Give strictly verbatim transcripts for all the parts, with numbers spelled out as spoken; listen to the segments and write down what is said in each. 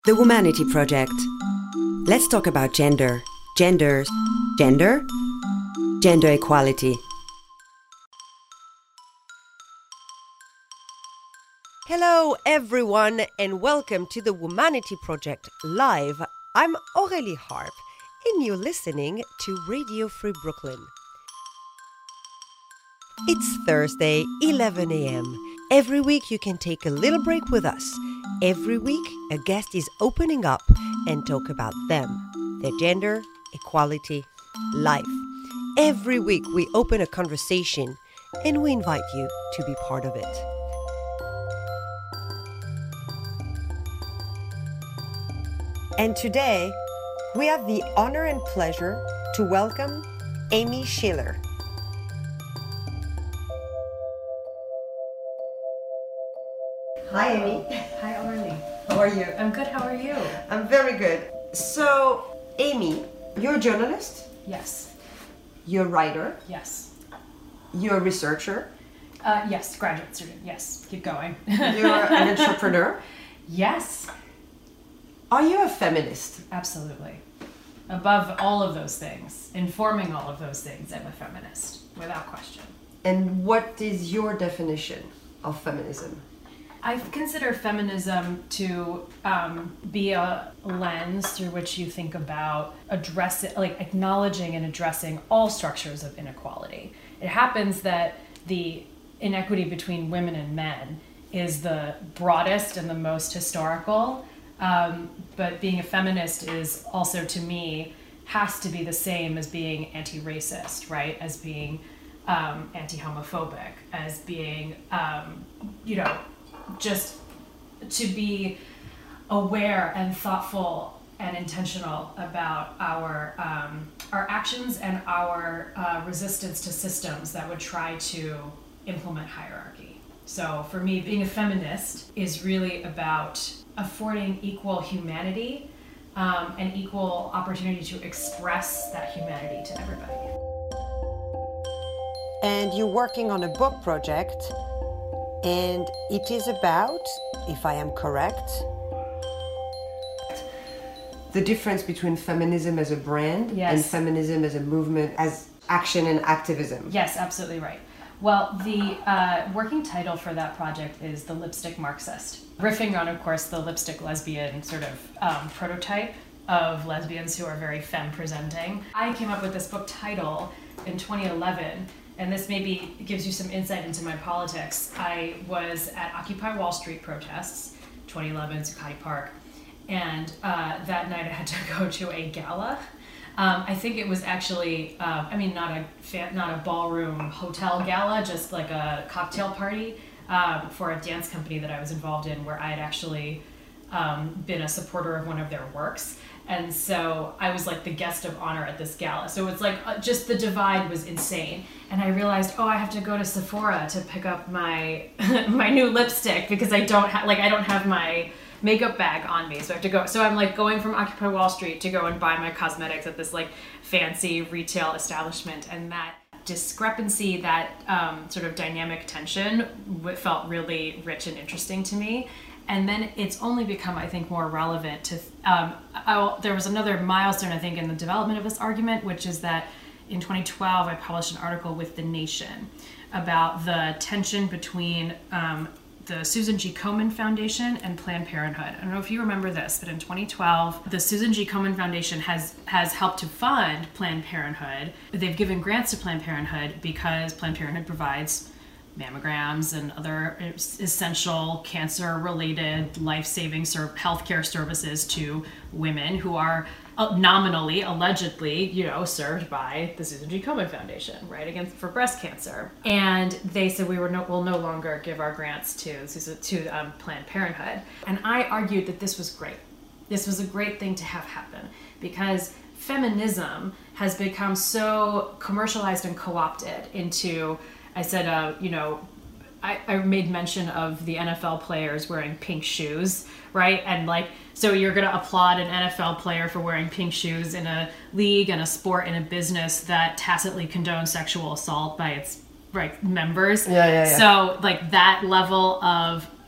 The Womanity Project. Let's talk about gender. Genders. Gender? Gender equality. Hello everyone and welcome to the Womanity Project Live. I'm Aurélie Harp and you're listening to Radio Free Brooklyn. It's Thursday, eleven a.m. Every week you can take a little break with us. Every week a guest is opening up and talk about them, their gender, equality, life. Every week we open a conversation and we invite you to be part of it. And today, we have the honor and pleasure to welcome Amy Schiller. Hi, Amy. Hi, Aurélie. How are you? I'm good. How are you? I'm very good. So, Amy, you're a journalist, Yes. you're a writer, Yes. you're a researcher, Uh, yes, graduate student. Yes. Keep going. you're an entrepreneur. Yes. Are you a feminist? Absolutely. Above all of those things, informing all of those things, I'm a feminist, without question. And what is your definition of feminism? I consider feminism to um, be a lens through which you think about addressing, like acknowledging and addressing all structures of inequality. It happens that the inequity between women and men is the broadest and the most historical, um, but being a feminist is also, to me, has to be the same as being anti-racist, right? As being um, anti-homophobic, as being, um, you know, just to be aware and thoughtful and intentional about our um, our actions and our uh, resistance to systems that would try to implement hierarchy. So for me, being a feminist is really about affording equal humanity um, and equal opportunity to express that humanity to everybody. And you're working on a book project, and it is about, if I am correct, the difference between feminism as a brand Yes. and feminism as a movement, as action and activism. Yes, absolutely right. Well, the uh, working title for that project is The Lipstick Marxist, riffing on, of course, the lipstick lesbian sort of um, prototype of lesbians who are very femme-presenting. I came up with this book title in twenty eleven, and this maybe gives you some insight into my politics. I was at Occupy Wall Street protests, twenty eleven, Zuccotti Park, and uh, that night I had to go to a gala. Um, I think it was actually, uh, I mean, not a fa- not a ballroom hotel gala, just like a cocktail party um, for a dance company that I was involved in, where I had actually um, been a supporter of one of their works. And so I was like the guest of honor at this gala. So it's like uh, just the divide was insane. And I realized, oh, I have to go to Sephora to pick up my my new lipstick because I don't have like I don't have my makeup bag on me, so I have to go. So I'm like going from Occupy Wall Street to go and buy my cosmetics at this like fancy retail establishment, and that discrepancy, that um, sort of dynamic tension, w- felt really rich and interesting to me. And then it's only become, I think, more relevant to. Um, I'll, there was another milestone, I think, in the development of this argument, which is that in twenty twelve I published an article with The Nation about the tension between um, the Susan G. Komen Foundation and Planned Parenthood. I don't know if you remember this, but in twenty twelve, the Susan G. Komen Foundation has has helped to fund Planned Parenthood. They've given grants to Planned Parenthood because Planned Parenthood provides mammograms and other essential cancer-related life-saving ser- healthcare services to women who are uh, nominally, allegedly, you know, served by the Susan G. Komen Foundation, right, against for breast cancer. And they said we were no, will no longer give our grants to to um, Planned Parenthood. And I argued that this was great. This was a great thing to have happen because feminism has become so commercialized and co-opted into. I said, uh, you know, I, I made mention of the N F L players wearing pink shoes, right? And like, so you're going to applaud an N F L player for wearing pink shoes in a league and a sport and a business that tacitly condones sexual assault by its right members. Yeah, yeah, yeah. So like that level of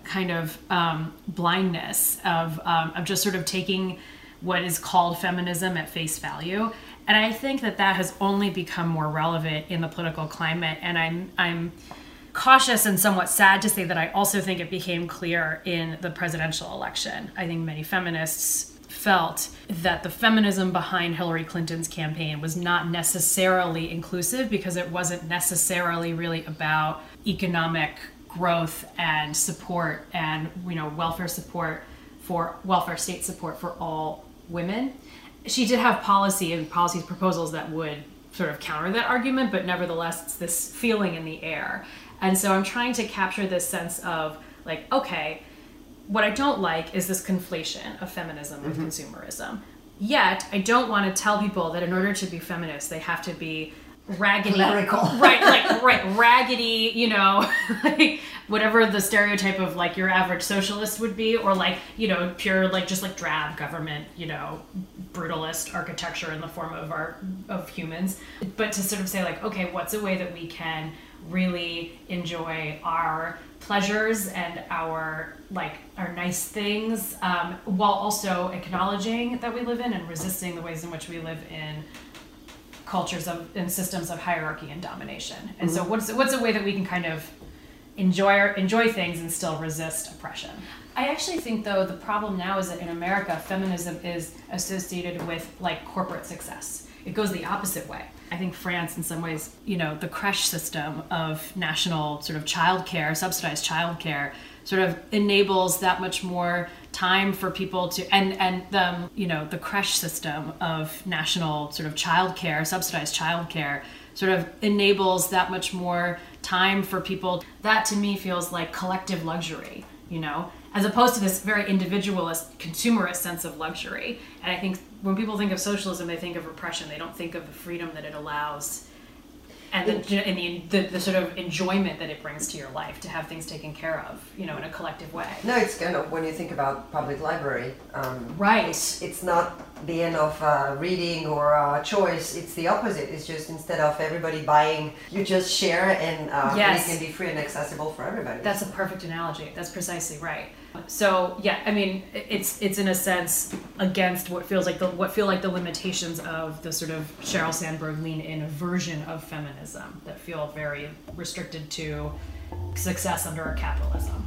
kind of um, blindness of um, of just sort of taking what is called feminism at face value. And I think that that has only become more relevant in the political climate. And I'm I'm cautious and somewhat sad to say that I also think it became clear in the presidential election. I think many feminists felt that the feminism behind Hillary Clinton's campaign was not necessarily inclusive because it wasn't necessarily really about economic growth and support and, you know, welfare support for welfare state support for all women. She did have policy and policy proposals that would sort of counter that argument, but nevertheless, it's this feeling in the air. And so I'm trying to capture this sense of like, okay, what I don't like is this conflation of feminism with mm-hmm. consumerism. Yet, I don't want to tell people that in order to be feminist, they have to be raggedy. Clerical. Right, like, right, raggedy, you know, like whatever the stereotype of like your average socialist would be, or like, you know, pure, like just like drab government, you know, brutalist architecture in the form of our, of humans. But to sort of say like, okay, what's a way that we can really enjoy our pleasures and our like our nice things um, while also acknowledging that we live in and resisting the ways in which we live in cultures of and systems of hierarchy and domination. And mm-hmm. so what's what's a way that we can kind of enjoy our, enjoy things and still resist oppression? I actually think though the problem now is that in America feminism is associated with like corporate success. It goes the opposite way. I think France, in some ways, you know, the creche system of national sort of childcare, subsidized childcare, sort of enables that much more time for people to, and and the you know the creche system of national sort of childcare, subsidized childcare, sort of enables that much more time for people. That to me feels like collective luxury, you know, as opposed to this very individualist, consumerist sense of luxury. And I think when people think of socialism, they think of repression. They don't think of the freedom that it allows and the, and the, the, the sort of enjoyment that it brings to your life to have things taken care of, you know, in a collective way. No, it's kind of, when you think about public library, um, right. It's, it's not the end of uh, reading or uh, choice. It's the opposite. It's just instead of everybody buying, you just share and uh, yes. it can be free and accessible for everybody. That's a perfect analogy. That's precisely right. So yeah, I mean, it's it's in a sense against what feels like the what feel like the limitations of the sort of Sheryl Sandberg lean in version of feminism that feel very restricted to success under capitalism.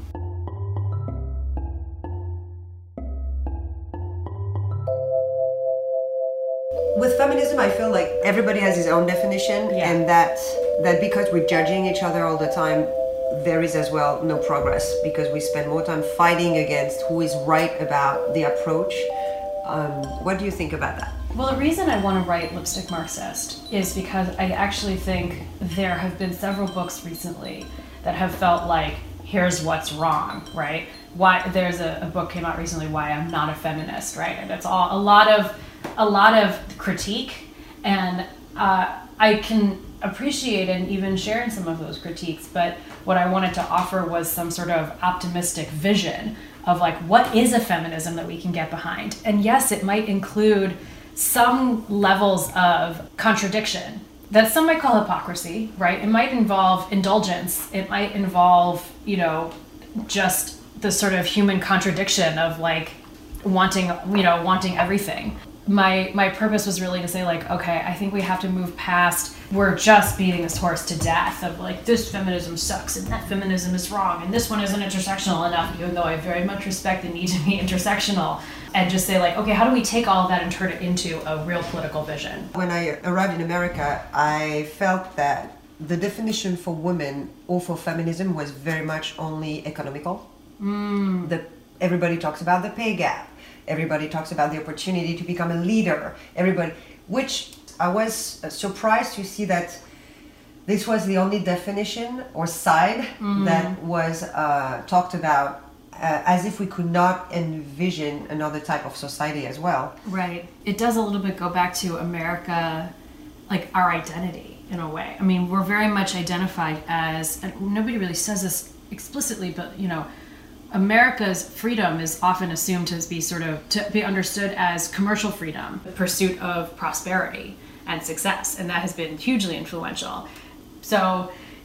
With feminism, I feel like everybody has his own definition, yeah. and that that because we're judging each other all the time, there is as well no progress because we spend more time fighting against who is right about the approach. Um, what do you think about that? Well, the reason I want to write Lipstick Marxist is because I actually think there have been several books recently that have felt like, here's what's wrong, right? Why there's a, a book came out recently, Why I'm Not a Feminist, right? And it's all a lot of a lot of critique, and uh, I can appreciate and even share in some of those critiques, but what I wanted to offer was some sort of optimistic vision of like, what is a feminism that we can get behind? And yes, it might include some levels of contradiction that some might call hypocrisy, right? It might involve indulgence. It might involve, you know, just the sort of human contradiction of like wanting, you know, wanting everything. My my purpose was really to say like, okay, I think we have to move past, we're just beating this horse to death of like, this feminism sucks and that feminism is wrong and this one isn't intersectional enough, even though I very much respect the need to be intersectional, and just say like, okay, how do we take all of that and turn it into a real political vision? When I arrived in America, I felt that the definition for women or for feminism was very much only economical. Mm. The, everybody talks about the pay gap. Everybody talks about the opportunity to become a leader. Everybody, which I was surprised to see that this was the only definition or side mm. that was uh, talked about, uh, as if we could not envision another type of society as well. Right. It does a little bit go back to America, like our identity in a way. I mean, we're very much identified as, and nobody really says this explicitly, but you know, America's freedom is often assumed to be sort of to be understood as commercial freedom, the pursuit of prosperity and success, and that has been hugely influential. So,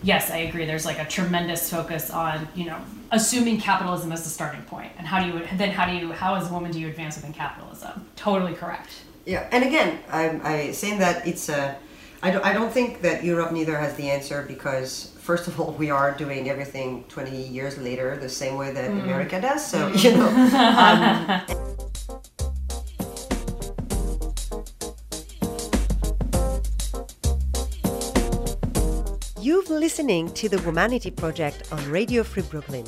yes, I agree. There's like a tremendous focus on, you know, assuming capitalism as the starting point, and how do you then how do you how as a woman do you advance within capitalism? Totally correct. Yeah, and again, I'm I saying that it's a. I don't, I don't think that Europe neither has the answer, because first of all, we are doing everything twenty years later the same way that mm. America does. So mm. you know. Um, You've been listening to the Womanity Project on Radio Free Brooklyn.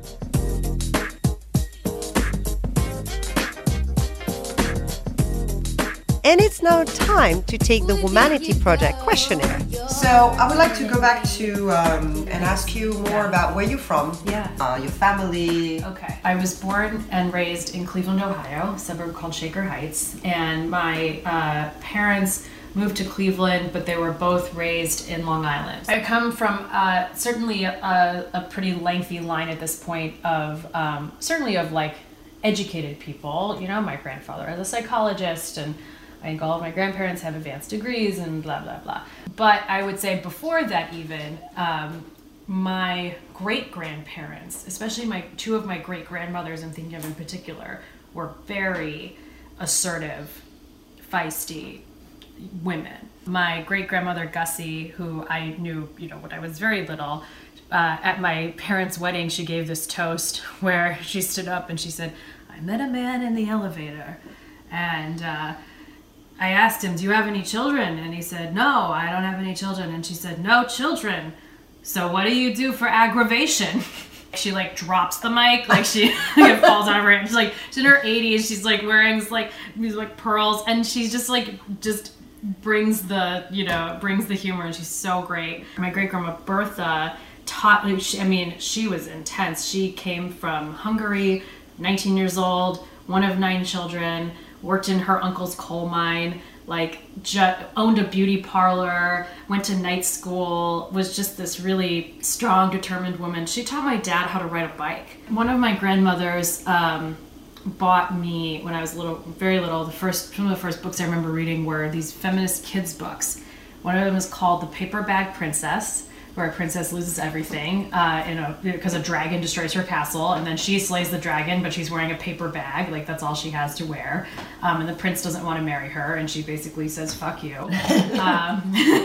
And it's now time to take the Womanity Project questionnaire. So I would like to go back to um, and ask you more about where you're from, yeah, uh, your family. Okay. I was born and raised in Cleveland, Ohio, a suburb called Shaker Heights, and my uh, parents moved to Cleveland, but they were both raised in Long Island. I come from uh, certainly a, a pretty lengthy line at this point of um, certainly of like educated people. You know, my grandfather is a psychologist, and I think all of my grandparents have advanced degrees and blah, blah, blah. But I would say before that even, um, my great-grandparents, especially my two of my great-grandmothers I'm thinking of in particular, were very assertive, feisty women. My great-grandmother Gussie, who I knew, you know, when I was very little, uh, at my parents' wedding, she gave this toast where she stood up and she said, "I met a man in the elevator, and uh, I asked him, 'Do you have any children?' And he said, 'No, I don't have any children.' And she said, 'No children. So what do you do for aggravation?'" She like drops the mic, like she like, falls out of her hand. She's like, she's in her eighties. She's like wearing like these like pearls, and she just like just brings the you know brings the humor, and she's so great. My great grandma Bertha taught. I mean, she was intense. She came from Hungary, nineteen years old, one of nine children. Worked in her uncle's coal mine, like ju- owned a beauty parlor, went to night school, was just this really strong, determined woman. She taught my dad how to ride a bike. One of my grandmothers um, bought me, when I was little, very little, the first, some of the first books I remember reading were these feminist kids books. One of them is called The Paper Bag Princess, where a princess loses everything uh, in a, because a dragon destroys her castle, and then she slays the dragon, but she's wearing a paper bag, like that's all she has to wear. Um, and the prince doesn't want to marry her, and she basically says, "Fuck you." Um,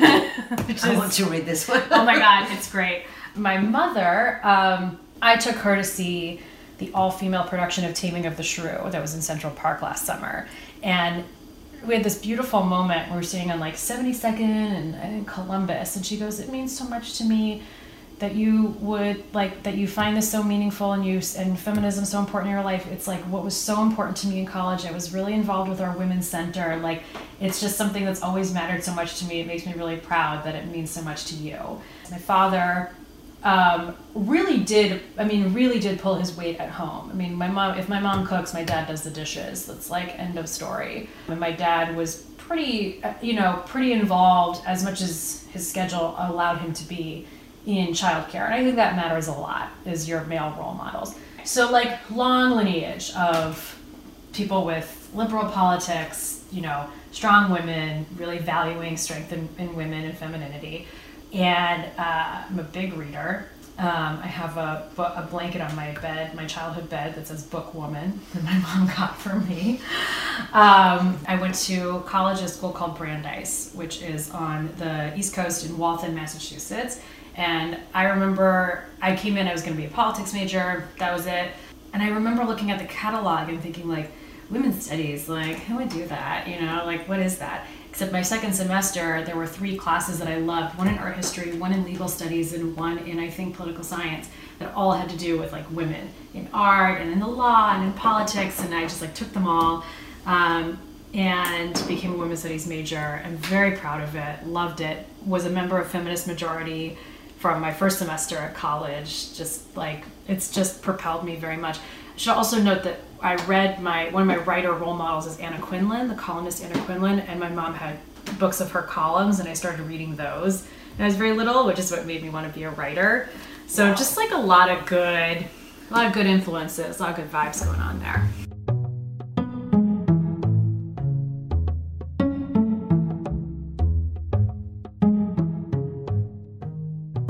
is, I want to read this one. Oh my God, it's great. My mother, um, I took her to see the all-female production of Taming of the Shrew that was in Central Park last summer. And we had this beautiful moment where we were sitting on like seventy-second and, and Columbus, and she goes, "It means so much to me that you would like that you find this so meaningful, and you and feminism so important in your life. It's like what was so important to me in college. I was really involved with our women's center. Like it's just something that's always mattered so much to me. It makes me really proud that it means so much to you." My father um, really did, I mean, really did pull his weight at home. I mean, my mom, if my mom cooks, my dad does the dishes. That's like end of story. And my dad was pretty, you know, pretty involved as much as his schedule allowed him to be in childcare. And I think that matters a lot, is your male role models. So like long lineage of people with liberal politics, you know, strong women, really valuing strength in, in women and femininity. And uh, I'm a big reader. Um, I have a, a blanket on my bed, my childhood bed, that says Book Woman that my mom got for me. Um, I went to college at a school called Brandeis, which is on the East Coast in Waltham, Massachusetts. And I remember I came in, I was going to be a politics major, that was it. And I remember looking at the catalog and thinking like, women's studies, like who would do that? You know, like what is that? Except my second semester, there were three classes that I loved, one in art history, one in legal studies, and one in, I think, political science, that all had to do with like women in art and in the law and in politics, and I just like took them all um, and became a women's studies major. I'm very proud of it, loved it, was a member of Feminist Majority from my first semester at college. Just like, it's just propelled me very much. I should also note that I read my, one of my writer role models is Anna Quindlen, the columnist Anna Quindlen, and my mom had books of her columns, and I started reading those. And I was very little, which is what made me want to be a writer. So wow. Just like a lot of good, a lot of good influences, a lot of good vibes going on there.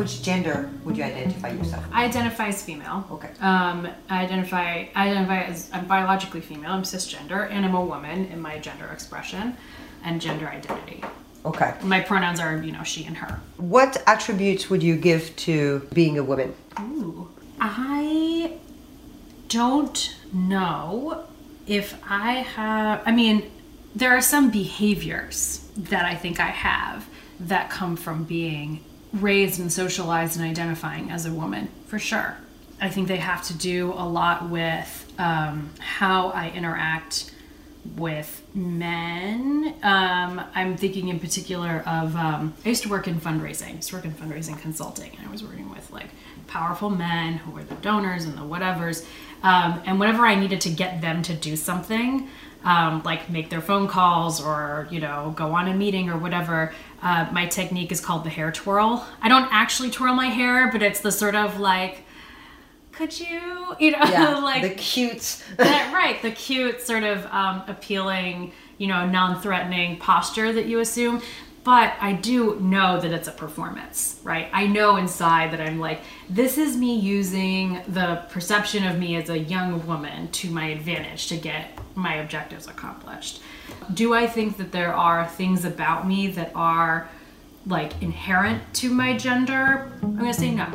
which gender would you identify yourself? I identify as female. Okay. Um, I identify I identify as I'm biologically female. I'm cisgender, and I'm a woman in my gender expression and gender identity. Okay. My pronouns are, you know, she and her. What attributes would you give to being a woman? Ooh. I don't know if I have, I mean, there are some behaviors that I think I have that come from being raised and socialized and identifying as a woman, for sure. I think they have to do a lot with um, how I interact with men. Um, I'm thinking in particular of, um, I used to work in fundraising, I used to work in fundraising consulting, and I was working with like powerful men who were the donors and the whatevers. Um, and whenever I needed to get them to do something, um, like make their phone calls or, you know, go on a meeting or whatever, uh, my technique is called the hair twirl. I don't actually twirl my hair, but it's the sort of like, could you, you know, yeah, like the cute, that, right, the cute sort of um, appealing, you know, non-threatening posture that you assume. But I do know that it's a performance, right? I know inside that I'm like, this is me using the perception of me as a young woman to my advantage to get my objectives accomplished. Do I think that there are things about me that are like inherent to my gender? I'm gonna say no.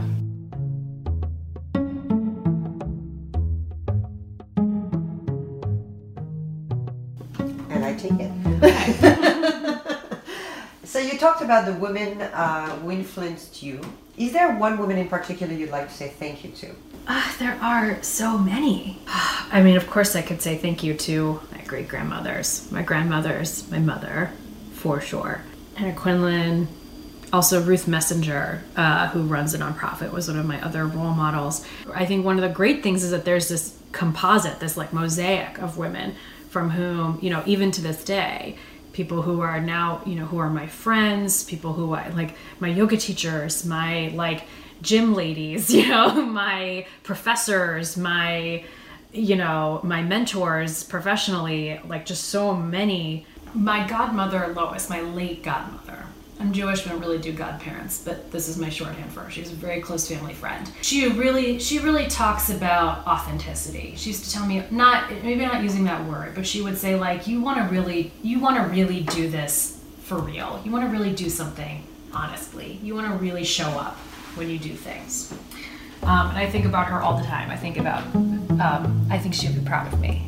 And I take it. So you talked about the women uh, who influenced you. Is there one woman in particular you'd like to say thank you to? Uh, there are so many. I mean, of course I could say thank you to my great-grandmothers, my grandmothers, my mother, for sure. Anna Quinlan, also Ruth Messenger, uh, who runs a nonprofit, was one of my other role models. I think one of the great things is that there's this composite, this like mosaic of women from whom, you know, even to this day, people who are now, you know, who are my friends, people who I like, my yoga teachers, my like gym ladies, you know, my professors, my, you know, my mentors professionally, like just so many. My godmother, Lois, my late godmother. I'm Jewish, we don't really do godparents, but this is my shorthand for her. She was a very close family friend. She really, she really talks about authenticity. She used to tell me, not, maybe not using that word, but she would say like, you want to really, you want to really do this for real. You want to really do something honestly. You want to really show up when you do things. Um, and I think about her all the time. I think about, um, I think she'd be proud of me.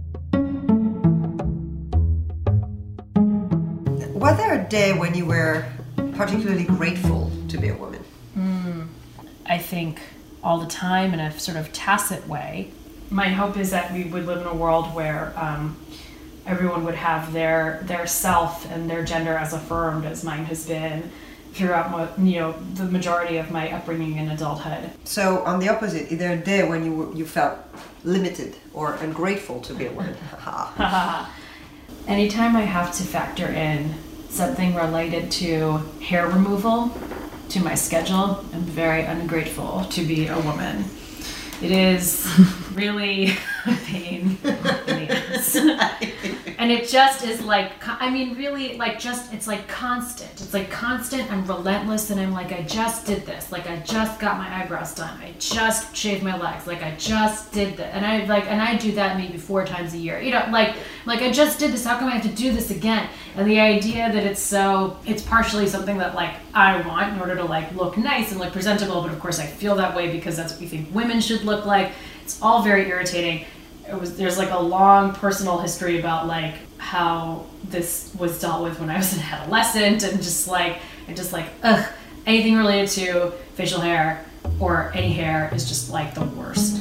Was there a day when you were particularly grateful to be a woman? Mm, I think all the time in a sort of tacit way. My hope is that we would live in a world where um, everyone would have their their self and their gender as affirmed as mine has been throughout, you know, the majority of my upbringing in adulthood. So on the opposite, is there a day when you were, you felt limited or ungrateful to be a woman? Anytime I have to factor in something related to hair removal to my schedule, I'm very ungrateful to be a woman. It is really a pain in the ass. And it just is like, I mean, really, like, just, it's like constant. It's like constant and relentless, and I'm like, I just did this. Like, I just got my eyebrows done. I just shaved my legs. Like, I just did that. And I, like, and I do that maybe four times a year. You know, like, like, I just did this. How come I have to do this again? And the idea that it's so, it's partially something that, like, I want in order to, like, look nice and look presentable, but of course I feel that way because that's what we think women should look like. It's all very irritating. It was, there's like a long personal history about like how this was dealt with when I was an adolescent, and just like, and just like, ugh, anything related to facial hair or any hair is just like the worst.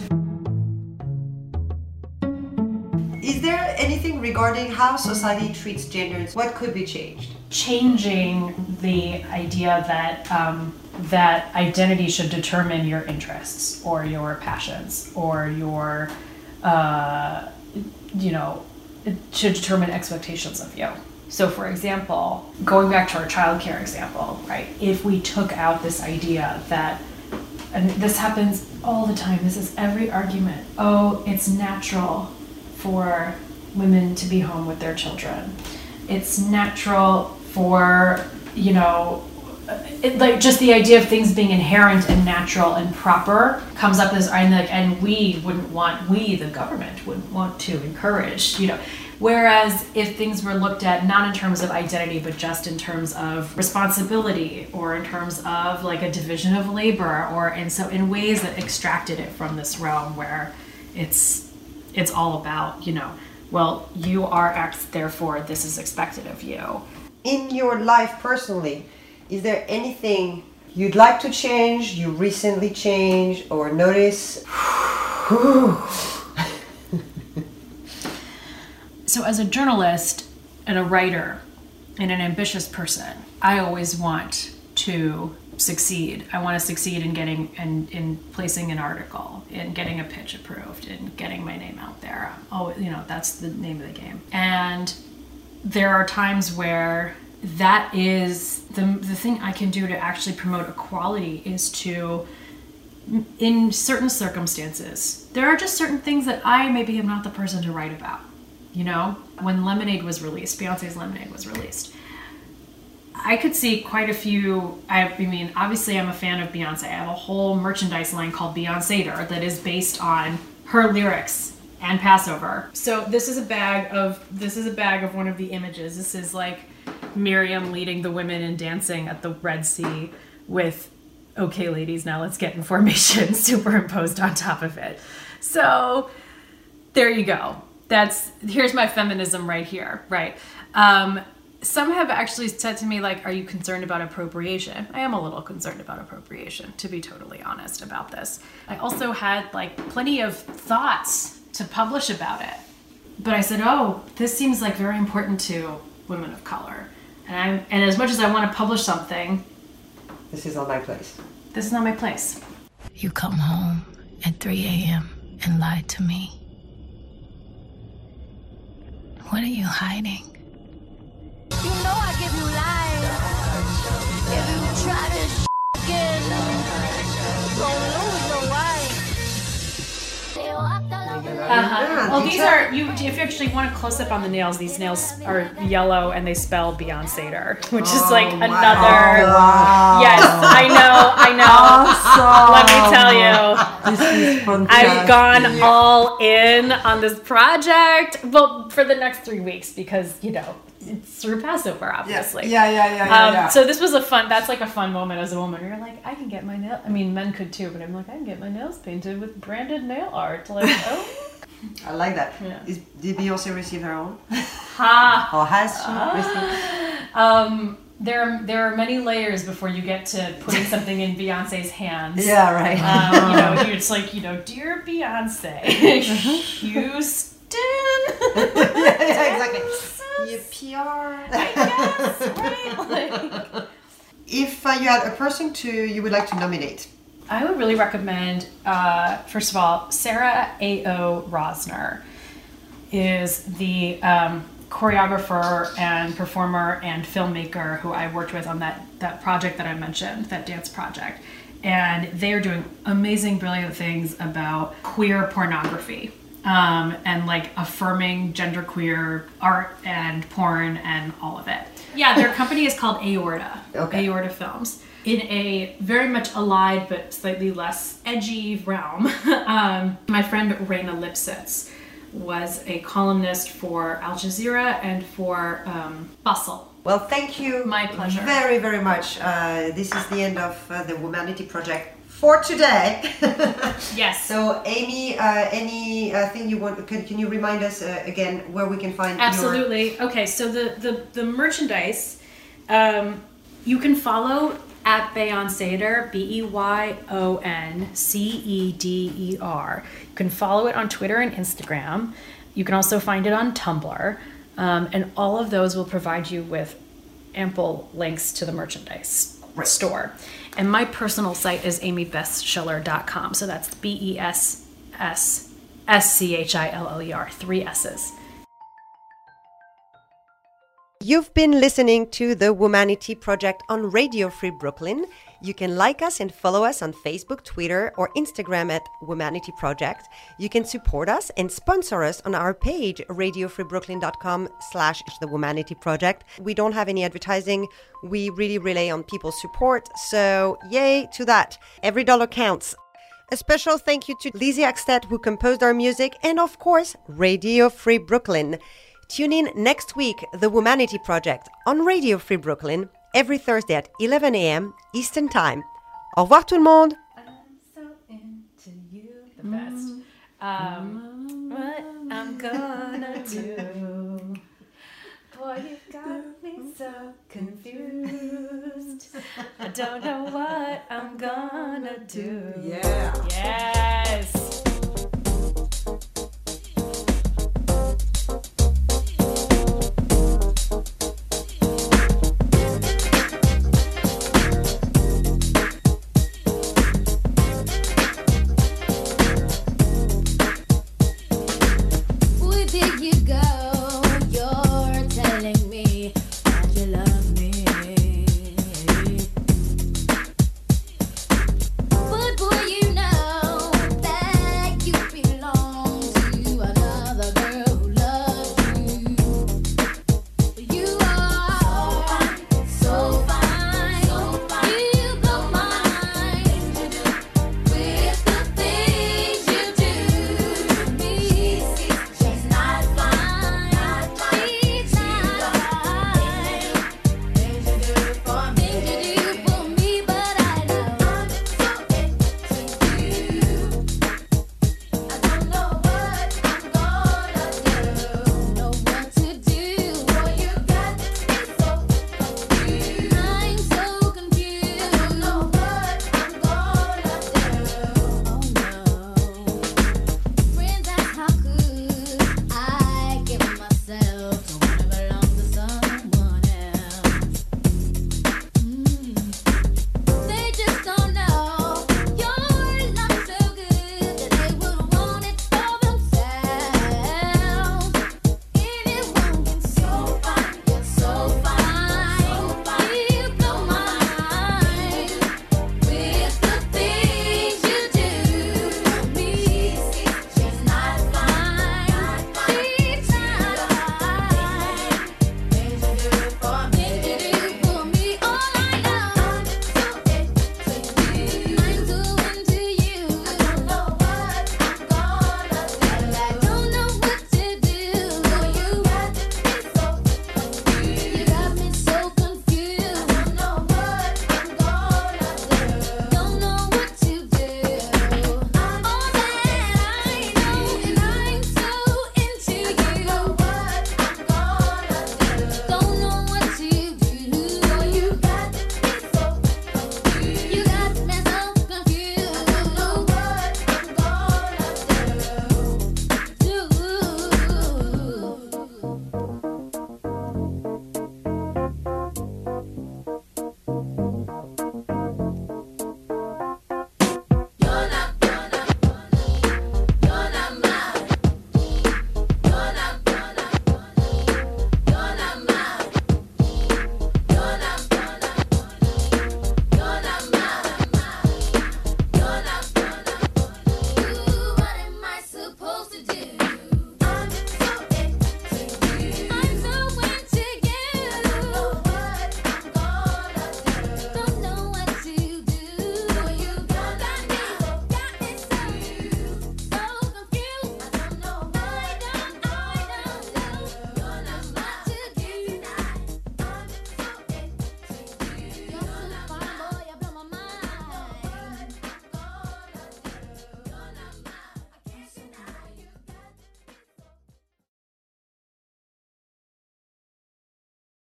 Is there anything regarding how society treats genders? What could be changed? Changing the idea that um, that identity should determine your interests or your passions or your, uh, you know, it should determine expectations of you. So, for example, going back to our childcare example, right? If we took out this idea that, and this happens all the time, this is every argument. Oh, it's natural for women to be home with their children. It's natural for, you know, it, like just the idea of things being inherent and natural and proper comes up as, and, like, and we wouldn't want, we, the government, wouldn't want to encourage, you know. Whereas if things were looked at not in terms of identity, but just in terms of responsibility, or in terms of like a division of labor, or and so in ways that extracted it from this realm where it's it's all about, you know, well, you are X, therefore this is expected of you. In your life personally, is there anything you'd like to change, you recently changed, or notice? So as a journalist and a writer and an ambitious person, I always want to succeed. I want to succeed in getting and in, in placing an article, in getting a pitch approved, in getting my name out there. Oh, you know, that's the name of the game. And there are times where that is the the thing I can do to actually promote equality is to, in certain circumstances, there are just certain things that I maybe am not the person to write about. You know, when Lemonade was released, Beyonce's Lemonade was released, I could see quite a few, I mean, obviously I'm a fan of Beyonce. I have a whole merchandise line called Beyonceater that is based on her lyrics and Passover. So this is a bag of, this is a bag of one of the images. This is like Miriam leading the women in dancing at the Red Sea with, okay ladies, now let's get in formation superimposed on top of it. So there you go. That's, here's my feminism right here, right? Um, some have actually said to me, like, are you concerned about appropriation? I am a little concerned about appropriation, to be totally honest about this. I also had, like, plenty of thoughts to publish about it. But I said, oh, this seems, like, very important to women of color. And, I'm, and as much as I want to publish something... This is not my place. This is not my place. You come home at three a.m. and lie to me. What are you hiding? You know I give you life. If you try this again, you gon' lose your wife. Uh-huh. Well, these are, you. If you actually want a close-up on the nails, these nails are yellow and they spell Beyonceater, which is like Oh, another... wow. Yes, I know, I know. Awesome. Let me tell you. This is fantastic. I've gone all in on this project, well, for the next three weeks because, you know, it's through Passover, obviously. Yeah, yeah, yeah, yeah, um, yeah. So this was a fun, that's like a fun moment as a woman. You're like, I can get my nail, I mean, men could too, but I'm like, I can get my nails painted with branded nail art. Like, oh. I like that. Yeah. Is, did Beyonce receive her own? Ha! Or has she received? Um, there are, there are many layers before you get to putting something in Beyonce's hands. Yeah, right. Um, you know, it's like, you know, dear Beyonce, Houston. yeah, yeah, exactly. Your P R. I guess, right? Like, if uh, you had a person to you would like to nominate, I would really recommend, uh, first of all, Sarah A O Rosner is the um, choreographer and performer and filmmaker who I worked with on that, that project that I mentioned, that dance project. And they are doing amazing, brilliant things about queer pornography. Um, and like affirming genderqueer art and porn and all of it. Yeah, their company is called Aorta, Okay. Aorta Films. In a very much allied but slightly less edgy realm, um, my friend Raina Lipsitz was a columnist for Al Jazeera and for um, Bustle. well, thank you. My pleasure. Very, very much. Uh, this is the end of uh, the Womanity Project for today. Yes. So, Amy, uh, any uh, thing you want? Can, can you remind us uh, again where we can find? Absolutely. Okay, so the the the merchandise, um, you can follow at Beyonceader, B E Y O N C E D E R. You can follow it on Twitter and Instagram. You can also find it on Tumblr, um, and all of those will provide you with ample links to the merchandise store. And my personal site is amy bess schiller dot com. So that's B E S S S C H I L L E R, three S's. You've been listening to the Womanity Project on Radio Free Brooklyn. You can like us and follow us on Facebook, Twitter, or Instagram at Womanity Project. You can support us and sponsor us on our page, radiofreebrooklyn.com slash The Womanity Project. We don't have any advertising. We really rely on people's support. So yay to that. Every dollar counts. A special thank you to Lizzie Axted, who composed our music, and of course, Radio Free Brooklyn. Tune in next week, The Womanity Project, on Radio Free Brooklyn, every Thursday at eleven a.m. Eastern Time. Au revoir tout le monde! I'm so into you. The best. Um, what I'm gonna do. Boy, you got me so confused. I don't know what I'm gonna do. Yeah. Yeah.